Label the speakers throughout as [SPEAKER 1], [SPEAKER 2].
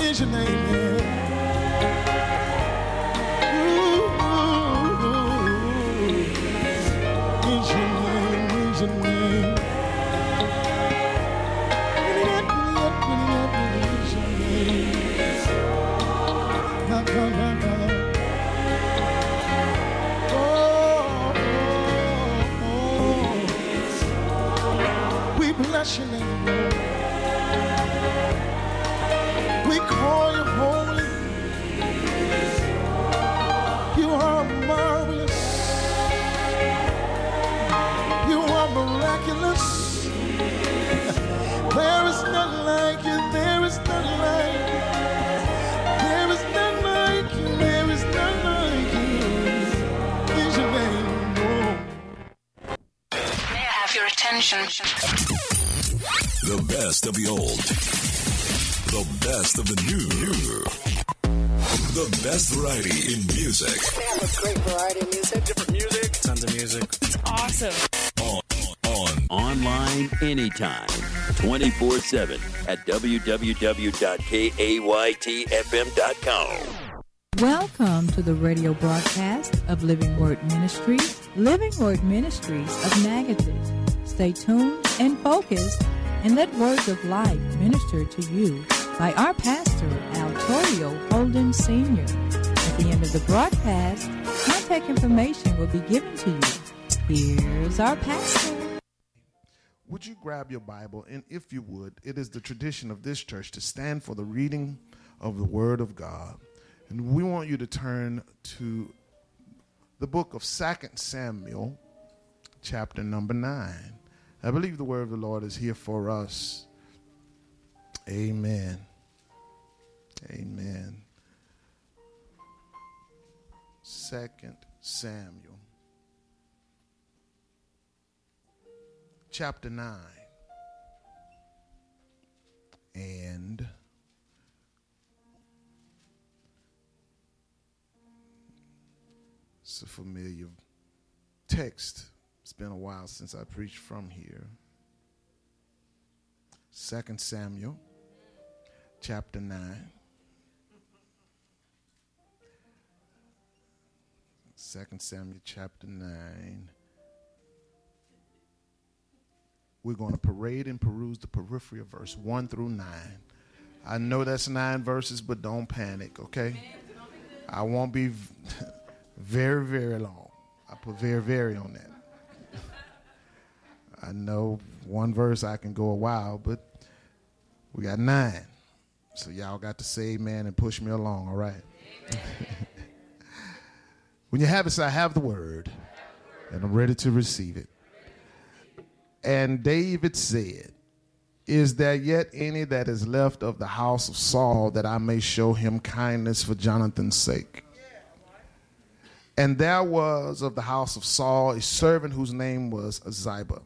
[SPEAKER 1] is your name, yeah. Is your name, is your name. Is your name. My God, my God. We bless your name, Lord. We call you holy. You are marvelous. You are miraculous. There is none like you. There is none like you. There is none like you. There is none like you. Is your name, Lord.
[SPEAKER 2] May I have your attention?
[SPEAKER 3] The best of the old. The best of the new. The best variety in music.
[SPEAKER 4] We have a great variety of music.
[SPEAKER 5] Different music. Tons of music.
[SPEAKER 2] It's awesome.
[SPEAKER 6] Online anytime, 24/7 at www.kaytfm.com.
[SPEAKER 7] Welcome to the radio broadcast of Living Word Ministries, Living Word Ministries of Natchitoches. Stay tuned and focused and let words of life minister to you by our pastor, Altorio Holden Sr. At the end of the broadcast, contact information will be given to you. Here's our pastor.
[SPEAKER 1] Would you grab your Bible, and if you would, it is the tradition of this church to stand for the reading of the Word of God. And we want you to turn to the book of 2 Samuel, chapter number 9. I believe the word of the Lord is here for us. Amen. Amen. 2 Samuel, chapter 9. And it's a familiar text. It's been a while since I preached from here. 2 Samuel, chapter 9. 2 Samuel, chapter 9. We're going to parade and peruse the periphery of verse 1 through 9. I know that's 9 verses, but don't panic, okay? I won't be very, very long. I put very, very on that. I know one verse I can go a while, but we got 9. So y'all got to say amen and push me along, all right? When you have it, say, I have the word, and I'm ready to receive it. And David said, is there yet any that is left of the house of Saul, that I may show him kindness for Jonathan's sake? And there was of the house of Saul a servant whose name was Ziba.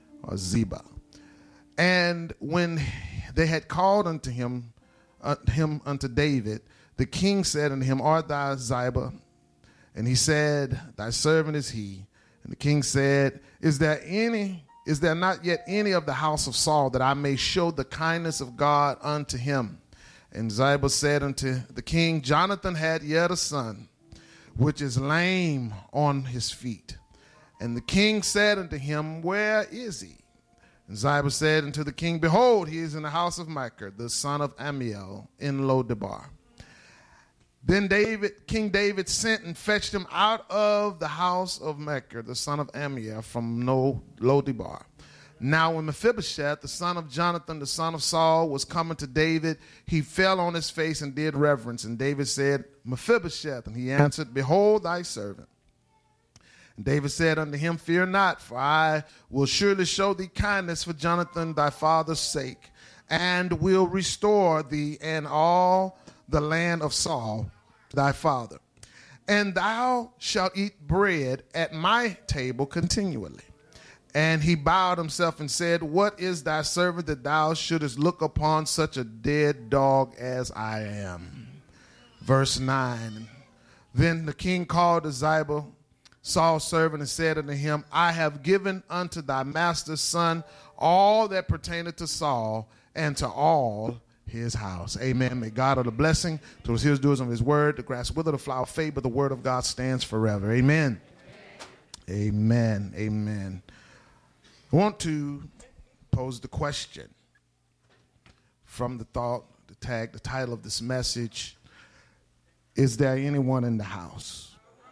[SPEAKER 1] And when they had called unto him unto David, the king said unto him, art thou Ziba? And he said, thy servant is he. And the king said, is there not yet any of the house of Saul, that I may show the kindness of God unto him? And Ziba said unto the king, Jonathan had yet a son, which is lame on his feet. And the king said unto him, where is he? And Ziba said unto the king, behold, he is in the house of Machir, the son of Ammiel, in Lodebar. Then King David sent and fetched him out of the house of Machir, the son of Ammiel, from Lodebar. Now when Mephibosheth, the son of Jonathan, the son of Saul, was coming to David, he fell on his face and did reverence. And David said, Mephibosheth. And he answered, behold thy servant. And David said unto him, fear not, for I will surely show thee kindness for Jonathan thy father's sake, and will restore thee and all the land of Saul thy father. And thou shalt eat bread at my table continually. And he bowed himself and said, what is thy servant, that thou shouldest look upon such a dead dog as I am? Verse 9. Then the king called to Ziba, Saul's servant, and said unto him, I have given unto thy master's son all that pertaineth to Saul and to all his house. Amen. May God add a blessing to his hearers, doers of his word. The grass wither, the flower fade, but the word of God stands forever. Amen. Amen. Amen. I want to pose the question from the thought, the tag, the title of this message. Is there anyone in the house?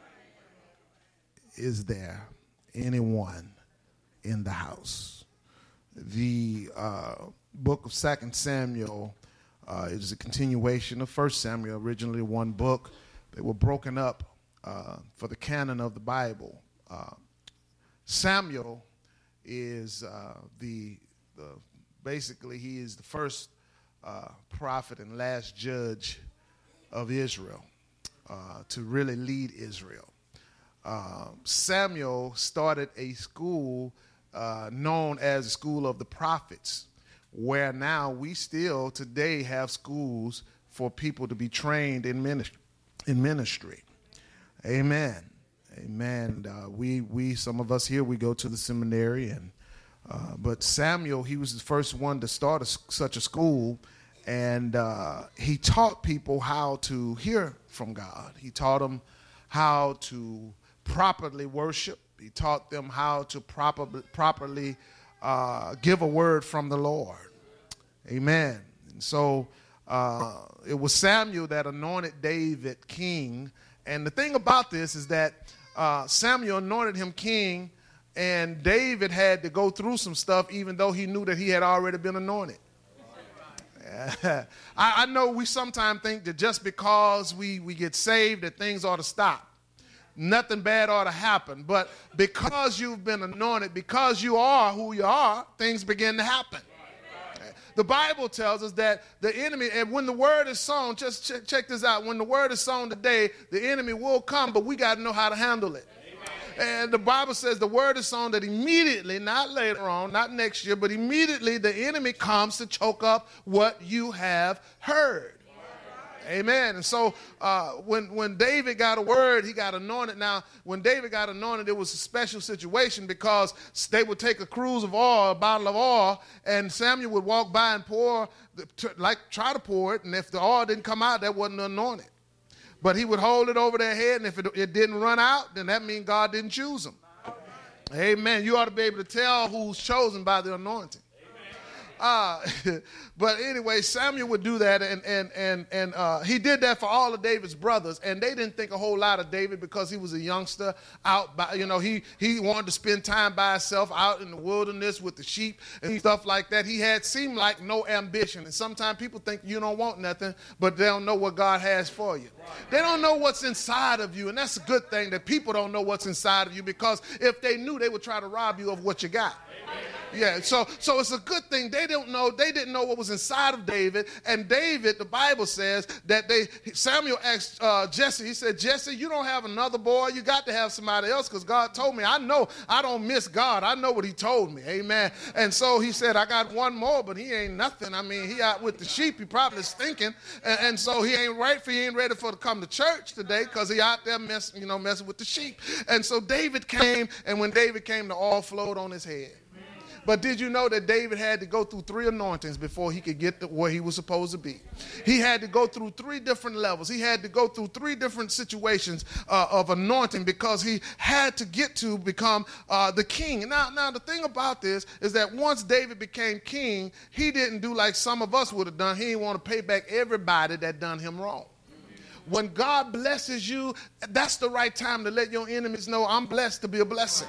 [SPEAKER 1] Is there anyone in the house? The book of 2 Samuel is a continuation of 1 Samuel, originally one book. They were broken up for the canon of the Bible. Samuel is basically he is the first prophet and last judge of Israel to really lead Israel. Samuel started a school known as the School of the Prophets, where now we still today have schools for people to be trained in ministry. Amen. Amen. We some of us here, we go to the seminary, but Samuel, he was the first one to start such a school, and he taught people how to hear from God. He taught them how to properly worship. He taught them how to properly give a word from the Lord. Amen. And so it was Samuel that anointed David king. And the thing about this is that Samuel anointed him king, and David had to go through some stuff even though he knew that he had already been anointed. I know we sometimes think that just because we get saved that things ought to stop. Nothing bad ought to happen. But because you've been anointed, because you are who you are, things begin to happen. The Bible tells us that the enemy, and when the word is sown, just check this out. When the word is sown today, the enemy will come, but we got to know how to handle it. And the Bible says the word is sown that immediately, not later on, not next year, but immediately the enemy comes to choke up what you have heard. Amen. And so when David got a word, he got anointed. Now, when David got anointed, it was a special situation because they would take a cruse of oil, a bottle of oil, and Samuel would walk by and try to pour it. And if the oil didn't come out, that wasn't anointed. But he would hold it over their head, and if it didn't run out, then that means God didn't choose them. Amen. You ought to be able to tell who's chosen by the anointing. But anyway, Samuel would do that, and he did that for all of David's brothers, and they didn't think a whole lot of David because he was a youngster out by, he wanted to spend time by himself out in the wilderness with the sheep and stuff like that. He had seemed like no ambition, and sometimes people think you don't want nothing, but they don't know what God has for you. They don't know what's inside of you, and that's a good thing that people don't know what's inside of you, because if they knew, they would try to rob you of what you got. Yeah, so it's a good thing. They didn't know what was inside of David. And David, the Bible says that Samuel asked Jesse, he said, Jesse, you don't have another boy. You got to have somebody else, because God told me. I know I don't miss God. I know what he told me. Amen. And so he said, I got one more, but he ain't nothing. I mean, he out with the sheep. He probably stinking. And so he ain't ready to come to church today, because he out there messing with the sheep. And so David came, and when David came, the oil flowed on his head. But did you know that David had to go through 3 anointings before he could get to where he was supposed to be? He had to go through 3 different levels. He had to go through 3 different situations of anointing, because he had to get to become the king. Now, the thing about this is that once David became king, he didn't do like some of us would have done. He didn't want to pay back everybody that done him wrong. When God blesses you, that's the right time to let your enemies know, I'm blessed to be a blessing.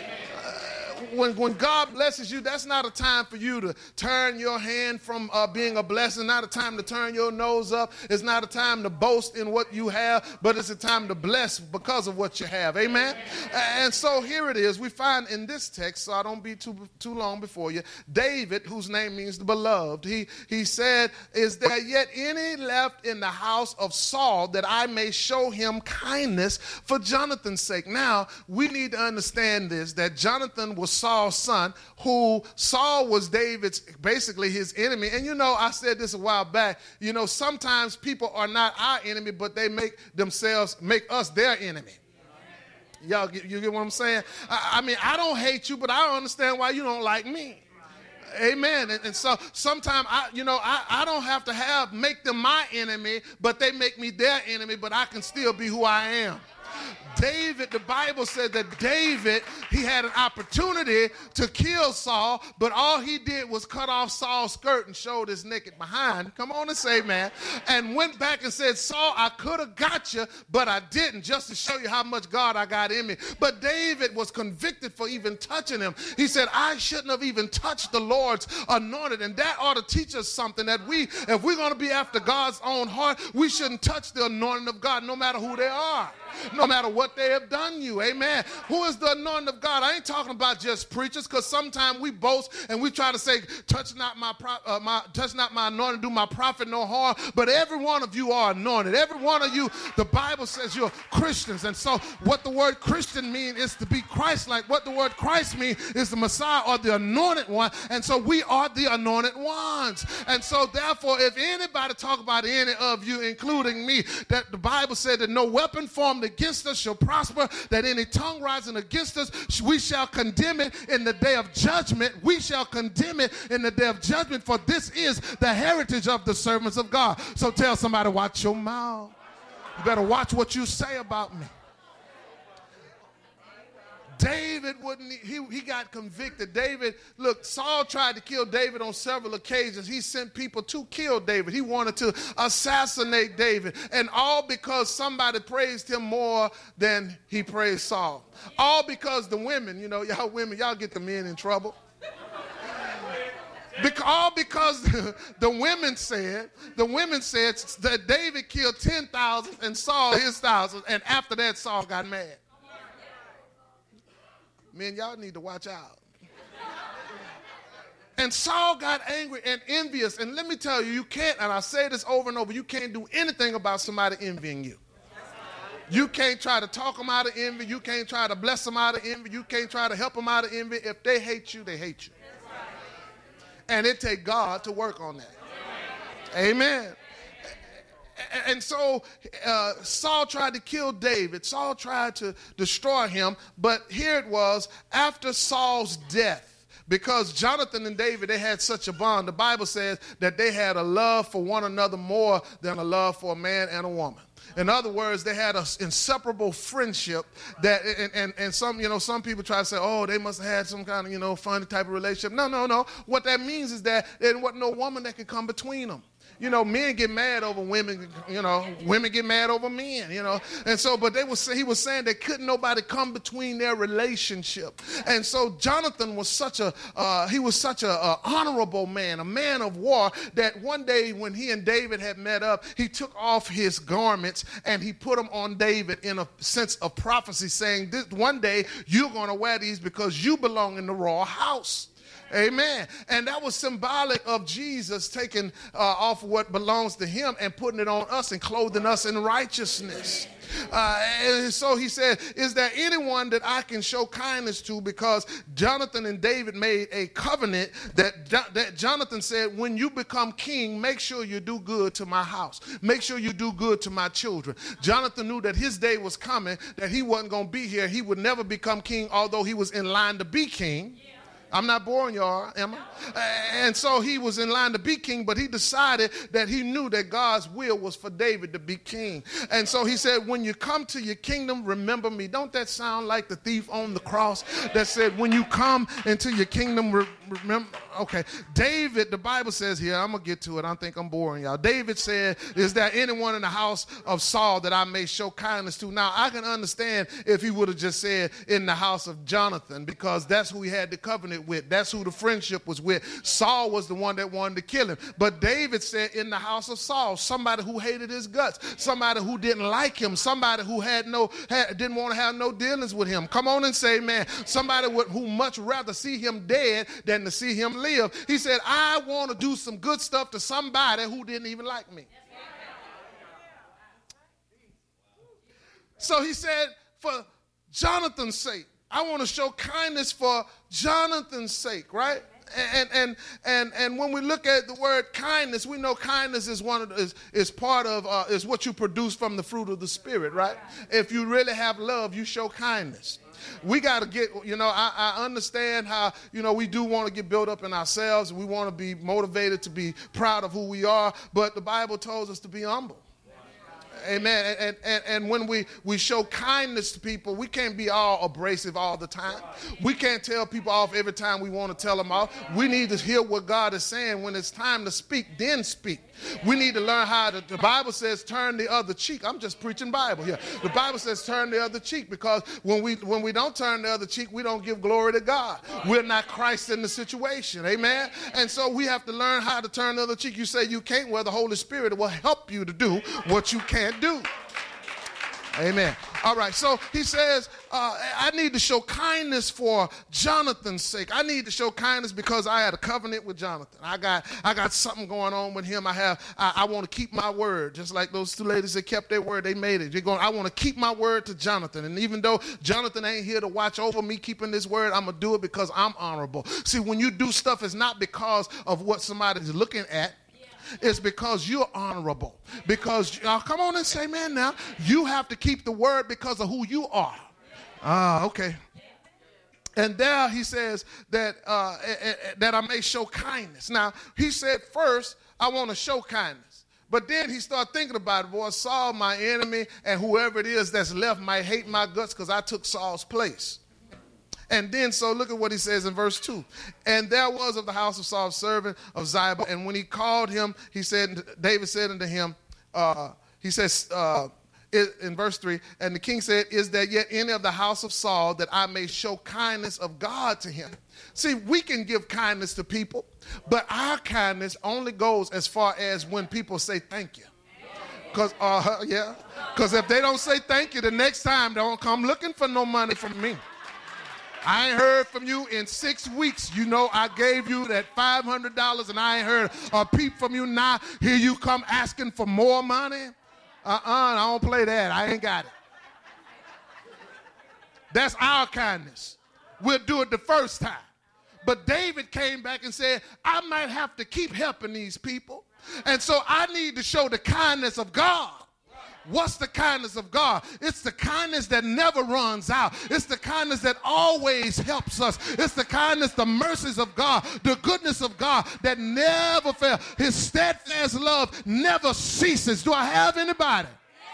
[SPEAKER 1] When God blesses you, that's not a time for you to turn your hand from being a blessing, not a time to turn your nose up. It's not a time to boast in what you have, but it's a time to bless because of what you have. Amen? And so here it is. We find in this text, so I don't be too long before you, David, whose name means the beloved, he said, is there yet any left in the house of Saul that I may show him kindness for Jonathan's sake? Now, we need to understand this, that Jonathan was Saul's son, who Saul was David's, basically his enemy. And I said this a while back, sometimes people are not our enemy, but they make us their enemy. Y'all, you get what I'm saying? I mean, I don't hate you, but I don't understand why you don't like me. Amen. And so sometimes I don't have to make them my enemy, but they make me their enemy, but I can still be who I am. David, the Bible said that David, he had an opportunity to kill Saul, but all he did was cut off Saul's skirt and showed his naked behind. Come on and say, man. And went back and said, Saul, I could have got you, but I didn't, just to show you how much God I got in me. But David was convicted for even touching him. He said, I shouldn't have even touched the Lord's anointed. And that ought to teach us something, that if we're going to be after God's own heart, we shouldn't touch the anointing of God, no matter who they are, no matter what they have done you. Amen. Who is the anointing of God? I ain't talking about just preachers, because sometimes we boast and we try to say, touch not my anointing, do my prophet no harm. But every one of you are anointed. Every one of you, the Bible says you're Christians. And so what the word Christian means is to be Christ-like. What the word Christ means is the Messiah or the anointed one. And so we are the anointed ones. And so therefore, if anybody talk about any of you, including me, that the Bible said that no weapon formed against us shall prosper, that any tongue rising against us, we shall condemn it in the day of judgment. We shall condemn it in the day of judgment, for this is the heritage of the servants of God. So tell somebody, watch your mouth. You better watch what you say about me. David he got convicted. Look, Saul tried to kill David on several occasions. He sent people to kill David. He wanted to assassinate David. And all because somebody praised him more than he praised Saul. All because the women, y'all women, y'all get the men in trouble. All because the women said that David killed 10,000 and Saul his 1,000. And after that, Saul got mad. Men, y'all need to watch out. And Saul got angry and envious. And let me tell you, you can't, and I say this over and over, you can't do anything about somebody envying you. You can't try to talk them out of envy. You can't try to bless them out of envy. You can't try to help them out of envy. If they hate you, they hate you. And it takes God to work on that. Amen. And so Saul tried to kill David. Saul tried to destroy him. But here it was, after Saul's death, because Jonathan and David, they had such a bond. The Bible says that they had a love for one another more than a love for a man and a woman. In other words, they had an inseparable friendship that, and some people try to say, oh, they must have had some kind of, funny type of relationship. No. What that means is that there wasn't no woman that could come between them. Men get mad over women, women get mad over men, And so, but he was saying that couldn't nobody come between their relationship. And so Jonathan was such a honorable man, a man of war, that one day when he and David had met up, he took off his garments and he put them on David in a sense of prophecy, saying, this one day you're going to wear these because you belong in the royal house. Amen. And that was symbolic of Jesus taking off what belongs to him and putting it on us and clothing us in righteousness. And so he said, is there anyone that I can show kindness to? Because Jonathan and David made a covenant that Jonathan said, when you become king, make sure you do good to my house. Make sure you do good to my children. Jonathan knew that his day was coming, that he wasn't going to be here. He would never become king, although he was in line to be king. I'm not boring y'all, am I? And so he was in line to be king, but he decided that he knew that God's will was for David to be king. And so he said, when you come to your kingdom, remember me. Don't that sound like the thief on the cross that said, when you come into your kingdom, remember? Okay, David, the Bible says here, I'm going to get to it. I think I'm boring y'all. David said, is there anyone in the house of Saul that I may show kindness to? Now, I can understand if he would have just said in the house of Jonathan, because that's who he had the covenant with. That's who the friendship was with. Saul was the one that wanted to kill him. But David said in the house of Saul, somebody who hated his guts, somebody who didn't like him, somebody who didn't want to have no dealings with him. Come on and say, man, somebody who much rather see him dead than to see him live. He said, I want to do some good stuff to somebody who didn't even like me. So he said, for Jonathan's sake, I want to show kindness for Jonathan's sake, right? And when we look at the word kindness, we know kindness is is what you produce from the fruit of the Spirit, right? If you really have love, you show kindness. We got to get, I understand how, we do want to get built up in ourselves. We want to be motivated to be proud of who we are, but the Bible tells us to be humble. Amen. And when we show kindness to people, we can't be all abrasive all the time. We can't tell people off every time we want to tell them off. We need to hear what God is saying. When it's time to speak, then speak. We need to learn how to, the Bible says turn the other cheek. I'm just preaching Bible here. The Bible says turn the other cheek, because when we don't turn the other cheek, we don't give glory to God. We're not Christ in the situation. Amen. And so we have to learn how to turn the other cheek. You say you can't, well, the Holy Spirit will help you to do what you can't do. Amen. All right, so he says, I need to show kindness for Jonathan's sake. I need to show kindness because I had a covenant with Jonathan. I got something going on with him. I want to keep my word, just like those two ladies that kept their word. They made it. I want to keep my word to Jonathan. And even though Jonathan ain't here to watch over me keeping this word, I'm going to do it because I'm honorable. See, when you do stuff, it's not because of what somebody's looking at. It's because you're honorable. Because, come on and say, man, now, you have to keep the word because of who you are. Okay. And there he says that I may show kindness. Now, he said first, I want to show kindness. But then he started thinking about it. Boy, Saul, my enemy, and whoever it is that's left might hate my guts because I took Saul's place. And then, so look at what he says in verse 2. And there was of the house of Saul a servant of Ziba, and when he called him, David said unto him, he says in verse 3, and the king said, is there yet any of the house of Saul that I may show kindness of God to him? See, we can give kindness to people, but our kindness only goes as far as when people say thank you. Because if they don't say thank you, the next time they don't come looking for no money from me. I ain't heard from you in 6 weeks. I gave you that $500 and I ain't heard a peep from you. Now here you come asking for more money. I don't play that. I ain't got it. That's our kindness. We'll do it the first time. But David came back and said, I might have to keep helping these people. And so I need to show the kindness of God. What's the kindness of God? It's the kindness that never runs out. It's the kindness that always helps us. It's the kindness, the mercies of God, the goodness of God that never fails. His steadfast love never ceases. Do I have anybody?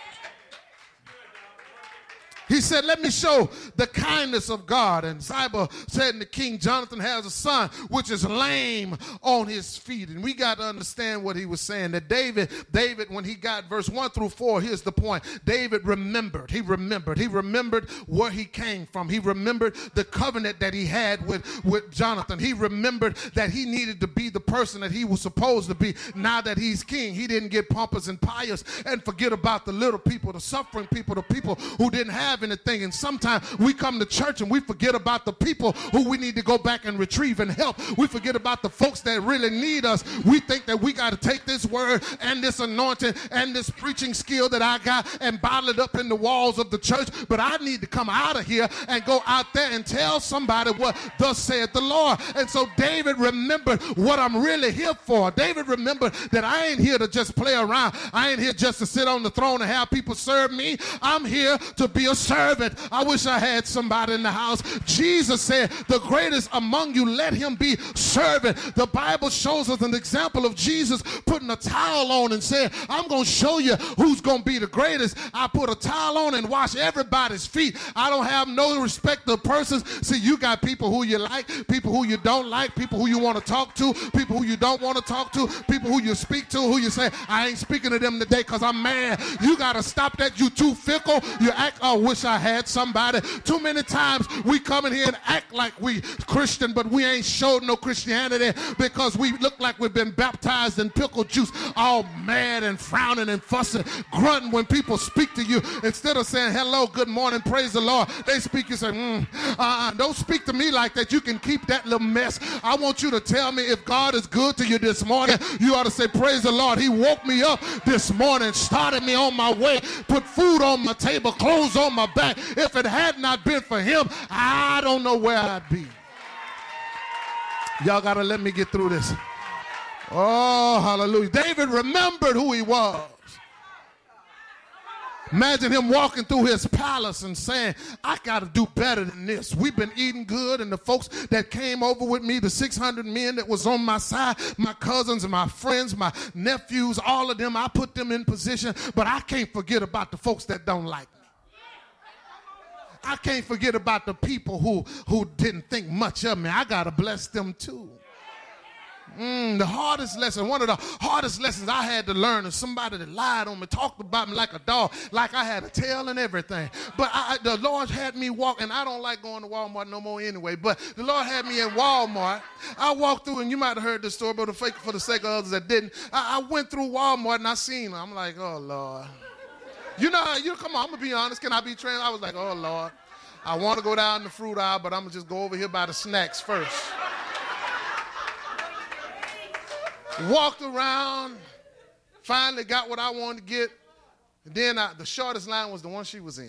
[SPEAKER 1] He said, let me show the kindness of God. And Ziba said to King, Jonathan has a son which is lame on his feet. And we got to understand what he was saying. That David, when he got verse 1 through 4, here's the point. David remembered. He remembered where he came from. He remembered the covenant that he had with Jonathan. He remembered that he needed to be the person that he was supposed to be. Now that he's king, he didn't get pompous and pious and forget about the little people, the suffering people, the people who didn't have anything. And sometimes we come to church and we forget about the people who we need to go back and retrieve and help. We forget about the folks that really need us. We think that we got to take this word and this anointing and this preaching skill that I got and bottle it up in the walls of the church. But I need to come out of here and go out there and tell somebody what thus saith the Lord. And so David remembered what I'm really here for. David remembered that I ain't here to just play around. I ain't here just to sit on the throne and have people serve me. I'm here to be a servant. I wish I had somebody in the house. Jesus said, the greatest among you, let him be servant. The Bible shows us an example of Jesus putting a towel on and saying, I'm going to show you who's going to be the greatest. I put a towel on and wash everybody's feet. I don't have no respect of persons. See, you got people who you like, people who you don't like, people who you want to talk to, people who you don't want to talk to, people who you speak to, who you say, I ain't speaking to them today because I'm mad. You got to stop that. You too fickle. You act, oh, wish I had somebody. Too many times we come in here and act like we Christian, but we ain't showed no Christianity because we look like we've been baptized in pickle juice, all mad and frowning and fussing, grunting when people speak to you. Instead of saying hello, good morning, praise the Lord, they speak, you say, don't speak to me like that. You can keep that little mess. I want you to tell me if God is good to you this morning, you ought to say, praise the Lord. He woke me up this morning, started me on my way, put food on my table, clothes on my back. If it had not been for him, I don't know where I'd be. Y'all got to let me get through this. Oh, hallelujah. David remembered who he was. Imagine him walking through his palace and saying, I got to do better than this. We've been eating good, and the folks that came over with me, the 600 men that was on my side, my cousins and my friends, my nephews, all of them, I put them in position, but I can't forget about the folks that don't like me. I can't forget about the people who didn't think much of me. I got to bless them too. The hardest lesson, one of the hardest lessons I had to learn is somebody that lied on me, talked about me like a dog, like I had a tail and everything. But the Lord had me walk, and I don't like going to Walmart no more anyway, but the Lord had me in Walmart. I walked through, and you might have heard this story, but for the sake of others that didn't, I went through Walmart, and I seen her. I'm like, oh, Lord. Come on, I'm going to be honest. Can I be trained? I was like, oh, Lord. I want to go down the fruit aisle, but I'm going to just go over here by the snacks first. Walked around, finally got what I wanted to get, and then the shortest line was the one she was in.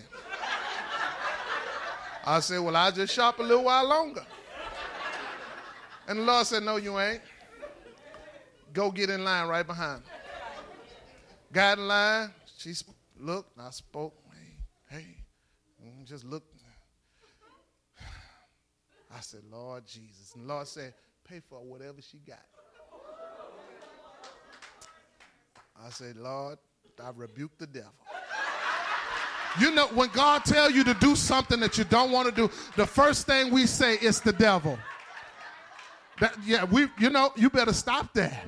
[SPEAKER 1] I said, well, I'll just shop a little while longer. And the Lord said, no, you ain't. Go get in line right behind me. Got in line, she looked, and I spoke, hey, and just looked. I said, Lord Jesus. And the Lord said, pay for whatever she got. I said, Lord, I rebuke the devil. You know, when God tells you to do something that you don't want to do, the first thing we say is the devil. You better stop that.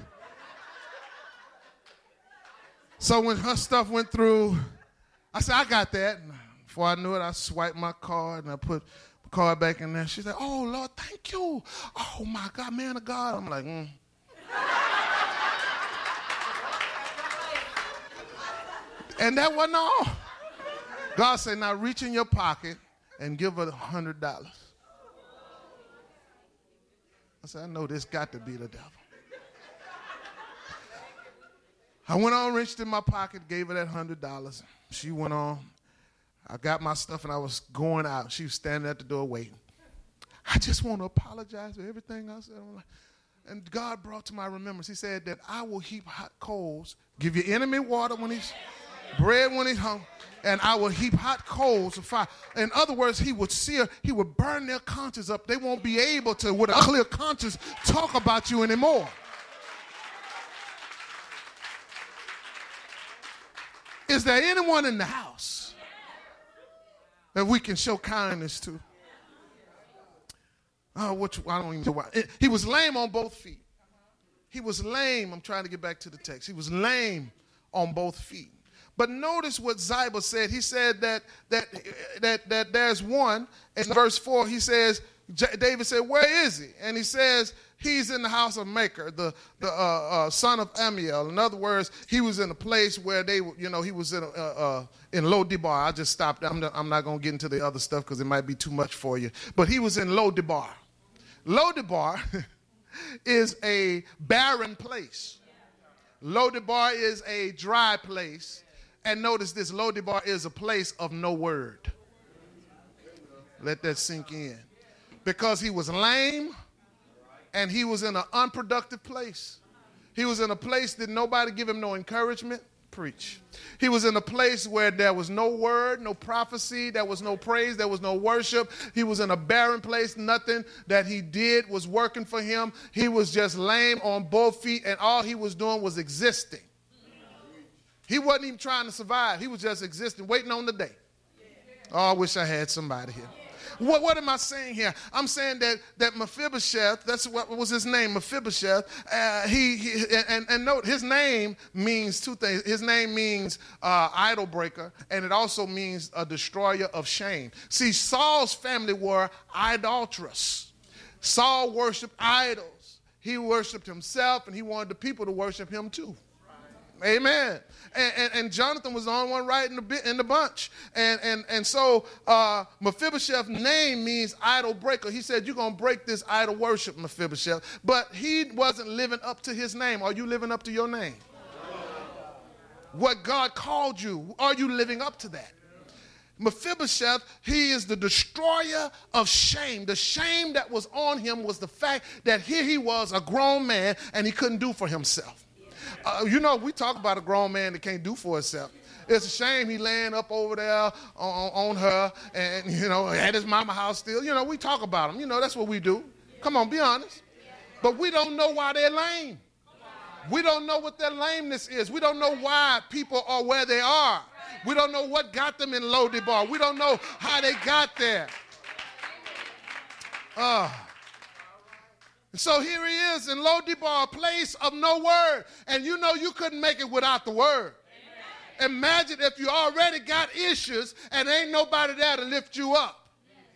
[SPEAKER 1] So when her stuff went through, I said, I got that. And before I knew it, I swiped my card and I put the card back in there. She said, oh, Lord, thank you. Oh, my God, man of God. I'm like, And that wasn't all. God said, now reach in your pocket and give her $100. I said, I know this got to be the devil. I went on, reached in my pocket, gave her that $100. She went on. I got my stuff and I was going out. She was standing at the door waiting. I just want to apologize for everything I said. And God brought to my remembrance, he said that I will heap hot coals, give your enemy water when he's bread when he's hungry, and I will heap hot coals of fire. In other words, he would burn their conscience up. They won't be able to, with a clear conscience, talk about you anymore. Is there anyone in the house that we can show kindness to? I don't even know why. He was lame on both feet. He was lame. I'm trying to get back to the text. He was lame on both feet. But notice what Ziba said. He said that there's one. In verse 4, he says, David said, where is he? And he says, he's in the house of Maker, the son of Amiel. In other words, he was in a place where he was in Lo-Debar. I just stopped. I'm not going to get into the other stuff because it might be too much for you. But he was in Lo-Debar. Lo-Debar is a barren place. Lo-Debar is a dry place. And notice this, Lo-Debar is a place of no word. Let that sink in. Because he was lame and he was in an unproductive place. He was in a place that nobody give him no encouragement. Preach. He was in a place where there was no word, no prophecy, there was no praise, there was no worship. He was in a barren place. Nothing that he did was working for him. He was just lame on both feet, and all he was doing was existing. He wasn't even trying to survive. He was just existing, waiting on the day. Oh, I wish I had somebody here. What am I saying here? I'm saying that Mephibosheth, that's what was his name, Mephibosheth. And note, his name means two things. His name means idol breaker, and it also means a destroyer of shame. See, Saul's family were idolatrous. Saul worshiped idols. He worshiped himself, and he wanted the people to worship him too. Amen. And Jonathan was the only one right in the bunch. And so Mephibosheth's name means idol breaker. He said, you're going to break this idol worship, Mephibosheth. But he wasn't living up to his name. Are you living up to your name? What God called you, are you living up to that? Mephibosheth, he is the destroyer of shame. The shame that was on him was the fact that here he was, a grown man, and he couldn't do for himself. You know, we talk about a grown man that can't do for himself. It's a shame he laying up over there on her and, you know, at his mama house still. You know, we talk about him. You know, that's what we do. Come on, be honest. But we don't know why they're lame. We don't know what their lameness is. We don't know why people are where they are. We don't know what got them in Lo-Debar. We don't know how they got there. So here he is in Lo-Debar, a place of no word. And you know you couldn't make it without the word. Amen. Imagine if you already got issues and ain't nobody there to lift you up.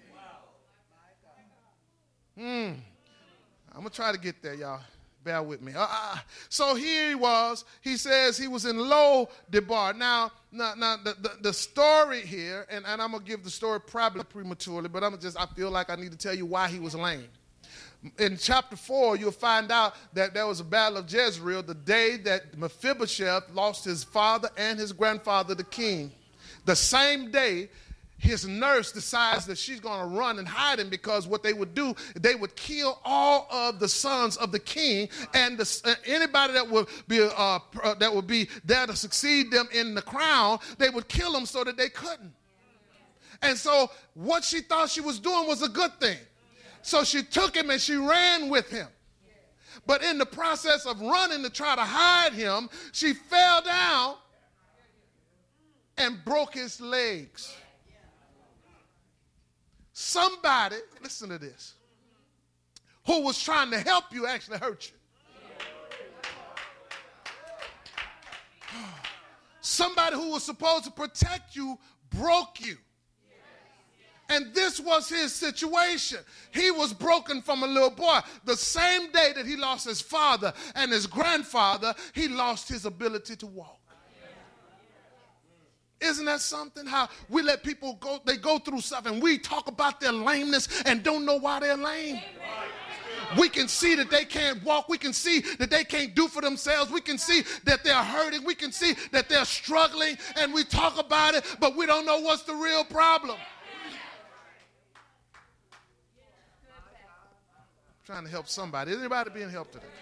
[SPEAKER 1] I'm going to try to get there, y'all. Bear with me. So here he was. He says he was in Lo-Debar. Now the story here, and I'm going to give the story probably prematurely, but I feel like I need to tell you why he was lame. In chapter 4, you'll find out that there was a battle of Jezreel the day that Mephibosheth lost his father and his grandfather, the king. The same day, his nurse decides that she's going to run and hide him, because what they would do, they would kill all of the sons of the king, and anybody that would be there to succeed them in the crown, they would kill them so that they couldn't. And so what she thought she was doing was a good thing. So she took him and she ran with him. But in the process of running to try to hide him, she fell down and broke his legs. Somebody, listen to this, who was trying to help you actually hurt you. Somebody who was supposed to protect you broke you. And this was his situation. He was broken from a little boy. The same day that he lost his father and his grandfather, he lost his ability to walk. Isn't that something? How we let people go, they go through stuff and we talk about their lameness and don't know why they're lame. We can see that they can't walk. We can see that they can't do for themselves. We can see that they're hurting. We can see that they're struggling, and we talk about it, but we don't know what's the real problem. Trying to help somebody. Is anybody being helped today?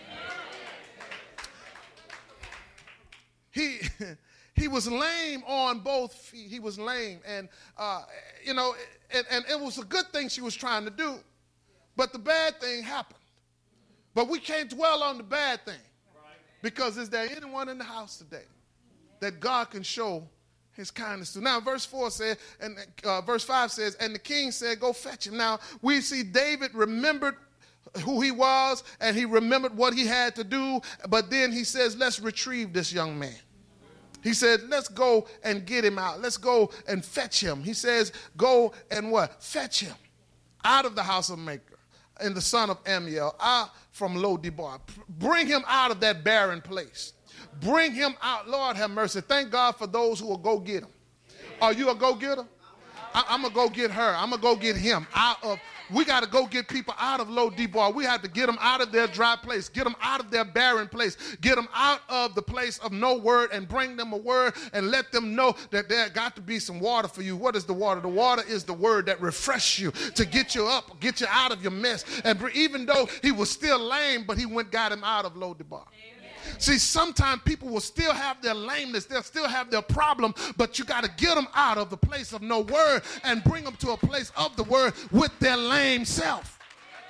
[SPEAKER 1] He was lame on both feet. He was lame, and you know, and it was a good thing she was trying to do, but the bad thing happened. But we can't dwell on the bad thing, because is there anyone in the house today that God can show his kindness to? Now, verse 4 says, and verse 5 says, and the king said, "Go fetch him." Now we see David remembered who he was, and he remembered what he had to do, but then he says, let's retrieve this young man. He said, let's go and get him out. Let's go and fetch him. He says, go and what? Fetch him out of the house of Maker and the son of Amiel, out from Lo-Debar. Bring him out of that barren place. Bring him out. Lord have mercy. Thank God for those who will go get him. Are you a go-getter? I'm going to go get her. I'm going to go get him out of. We got to go get people out of Lo-Debar. We have to get them out of their dry place, get them out of their barren place, get them out of the place of no word, and bring them a word and let them know that there got to be some water for you. What is the water? The water is the word that refreshes you, to get you up, get you out of your mess. And even though he was still lame, but he got him out of Lo-Debar. See, sometimes people will still have their lameness, they'll still have their problem, but you got to get them out of the place of no word and bring them to a place of the word with their lame self.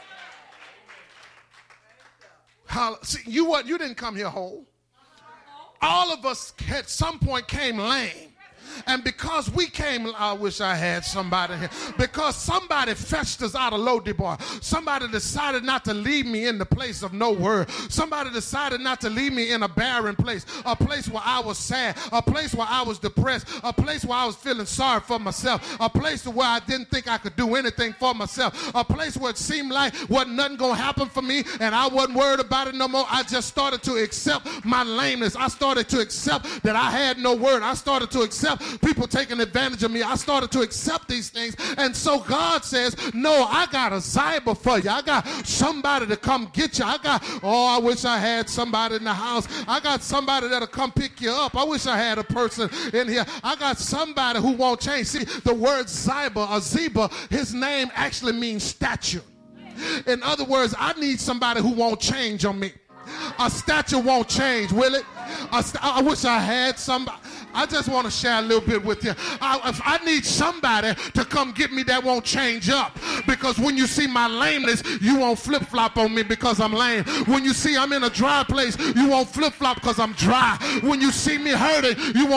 [SPEAKER 1] See, you didn't come here whole. All of us at some point came lame. And because we came, I wish I had somebody here, because somebody fetched us out of Lo-Debar. Somebody decided not to leave me in the place of no word. Somebody decided not to leave me in a barren place, a place where I was sad, a place where I was depressed, a place where I was feeling sorry for myself, a place where I didn't think I could do anything for myself, a place where it seemed like wasn't nothing going to happen for me, and I wasn't worried about it no more. I just started to accept my lameness. I started to accept that I had no word. I started to accept people taking advantage of me. I started to accept these things. And so God says, no, I got a Ziba for you. I got somebody to come get you. I wish I had somebody in the house. I got somebody that'll come pick you up. I wish I had a person in here. I got somebody who won't change. See, the word Ziba or Ziba, his name actually means statue. In other words, I need somebody who won't change on me. A stature won't change, will it? I wish I had somebody. I just want to share a little bit with you. I need somebody to come get me that won't change up. Because when you see my lameness, you won't flip-flop on me because I'm lame. When you see I'm in a dry place, you won't flip-flop because I'm dry. When you see me hurting, you won't